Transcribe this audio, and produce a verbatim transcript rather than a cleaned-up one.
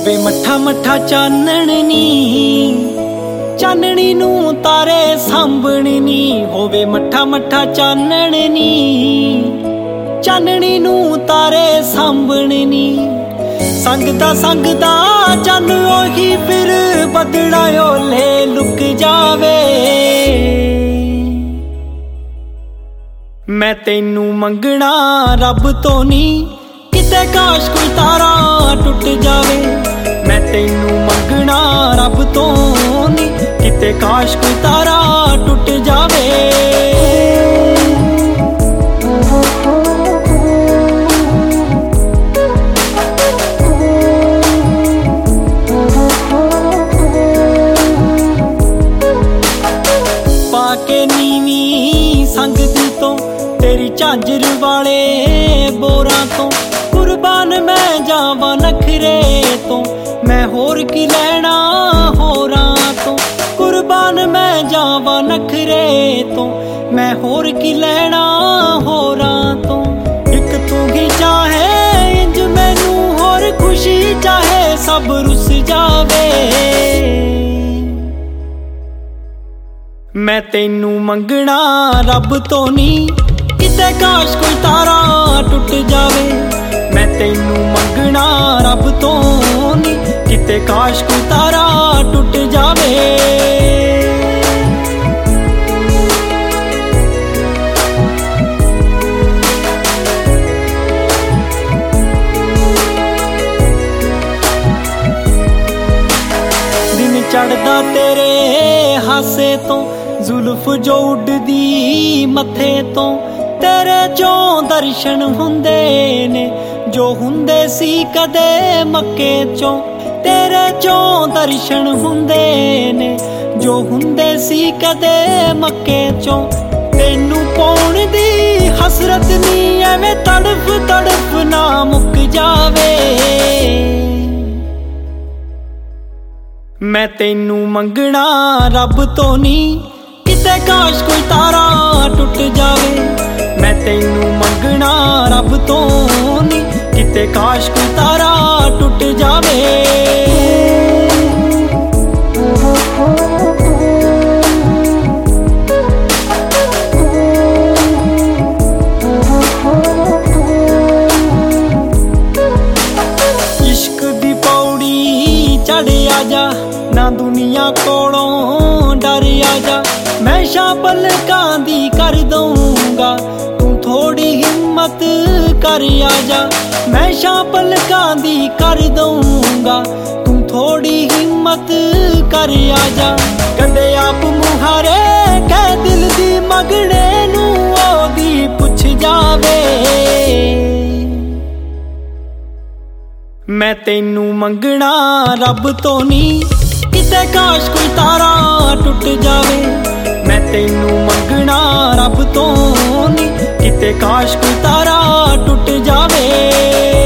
ਹੋਵੇ ਮੱਠਾ ਮੱਠਾ ਚਾਨਣ ਨੀ, ਚਾਨਣੀ ਨੂੰ ਤਾਰੇ ਸਾਂਭਣ ਨੀ। ਹੋਵੇ ਮੱਠਾ ਮੱਠਾ ਚਾਨਣ ਨੀ, ਚਾਨਣੀ ਨੂੰ ਤਾਰੇ ਸਾਂਭਣ ਨੀ। ਸੰਗਦਾ ਸੰਗਦਾ ਚੰਨ ਉਹੀ ਫਿਰ ਬੱਦਲਾਂ ਓਲੇ ਲੁਕ ਜਾਵੇ। ਮੈਂ ਤੈਨੂੰ ਮੰਗਣਾ ਰੱਬ ਤੋਂ ਨੀ, ਕਿਤੇ ਕਾਸ਼ ਕੋਈ ਤਾਰਾ ਟੁੱਟ ਜਾਵੇ। ਮੈਂ ਤੈਨੂੰ ਮੰਗਣਾ ਰੱਬ ਤੋਂ ਨੀ, ਕਿਤੇ ਕਾਸ਼ ਕੋਈ ਤਾਰਾ ਟੁੱਟ ਜਾਵੇ। ਪਾ ਕੇ ਨੀਵੀਂ ਸੰਗਦੀ ਤੋਂ ਤੇਰੀ ਝਾਂਜਰ ਵਾਲੇ ਬੋਰਾਂ ਤੋਂ, ਕੁਰਬਾਨ ਮੈਂ ਜਾਵਾਂ ਨਖਰੇ ਤੋਂ। ਮੈਂ ਹੋਰ ਕੀ ਲੈਣਾ ਹੋਰਾਂ ਤੋਂ, ਕੁਰਬਾਨ ਮੈਂ ਜਾਵਾਂ ਨਖਰੇ ਤੋਂ। ਮੈਂ ਹੋਰ ਕੀ ਲੈਣਾ ਹੋਰਾਂ ਤੋਂ। ਇੱਕ ਤੂੰ ਹੀ ਚਾਹੇ ਇੰਜ ਮੈਨੂੰ, ਹੋਰ ਖੁਸ਼ੀ ਚਾਹੇ ਸਭ ਰੁੱਸ ਜਾਵੇ। ਮੈਂ ਤੈਨੂੰ ਮੰਗਣਾ ਰੱਬ ਤੋਂ ਨੀ, ਕਿਤੇ ਕਾਸ਼ ਕੋਈ ਤਾਰਾ ਟੁੱਟ ਜਾਵੇ। ਮੈਂ ਤੈਨੂੰ ਮੰਗਣਾ ਰੱਬ ਤੋਂ ਨੀ, ਕਿਤੇ ਕਾਸ਼ ਕੋਈ ਤਾਰਾ ਟੁੱਟ ਜਾਵੇ। ਦਿਨ ਚੜ੍ਹਦਾ ਤੇਰੇ ਹਾਸੇ ਤੋਂ, ਜ਼ੁਲਫ ਜੋ ਉੱਡਦੀ ਮੱਥੇ ਤੋਂ। ਤੇਰੇ ਚੋਂ ਦਰਸ਼ਨ ਹੁੰਦੇ ਨੇ ਜੋ ਹੁੰਦੇ ਸੀ ਕਦੇ ਮੱਕੇ ਚੋਂ। ਤੇਰੇ ਚੋਂ ਦਰਸ਼ਨ ਹੁੰਦੇ ਨੇ ਜੋ ਹੁੰਦੇ ਸੀ ਕਦੇ ਮੱਕੇ ਚੋਂ। ਤੈਨੂੰ ਪਾਉਣ ਦੀ ਹਸਰਤ ਨੀ, ਐਵੇਂ ਤੜਫ ਤੜਫ ਨਾ ਮੁੱਕ ਜਾਵੇ। ਮੈਂ ਤੈਨੂੰ ਮੰਗਣਾ ਰੱਬ ਤੋਂ ਨੀ, ਕਿਤੇ ਕਾਸ਼ ਕੋਈ ਤਾਰਾ ਟੁੱਟ ਜਾਵੇ। ਮੈਂ ਤੈਨੂੰ ਮੰਗਣਾ ਰੱਬ ਤੋਂ ਨੀ, ਕਿਤੇ ਕਾਸ਼ ਕੋਈ ਤਾਰਾ ਟੁੱਟ ਜਾਵੇ। ਇਸ਼ਕ ਦੀ ਪੌੜੀ ਚੜ੍ਹ ਆ ਜਾ, ਨਾ ਦੁਨੀਆ ਕੋਲੋਂ ਡਰ ਆ ਜਾ। ਮੈਂ ਸ਼ਾਂ ਪਲਕਾਂ ਦੀ ਕਰ ਦਊਂਗਾ, ਤੂੰ ਥੋੜੀ ਹਿੰਮਤ ਕਰ ਆ ਜਾ। ਮੈਂ ਸ਼ਾਂ ਪਲਕਾਂ ਦੀ ਕਰ ਦਊਂਗਾ, ਤੂੰ ਥੋੜੀ ਹਿੰਮਤ ਕਰ ਆ ਜਾ। ਕਦੇ ਆਪ ਮੁਹਾਰੇ ਕਹਿ ਦਿਲ ਦੀ ਮੰਗਣੇ ਨੂੰ, ਉਹਦੀ ਪੁੱਛ ਜਾਵੇ। ਮੈਂ ਤੈਨੂੰ ਮੰਗਣਾ ਰੱਬ ਤੋਂ ਨੀ, ਕਿਤੇ ਕਾਸ਼ ਕੋਈ ਤਾਰਾ ਟੁੱਟ ਜਾਵੇ। ਮੈਂ ਤੈਨੂੰ ਮੰਗਣਾ ਰੱਬ ਤੋਂ ਨੀ, ਕਿਤੇ ਕਾਸ਼ ਕੋਈ ਤਾਰਾ ਟੁੱਟ ਜਾਵੇ।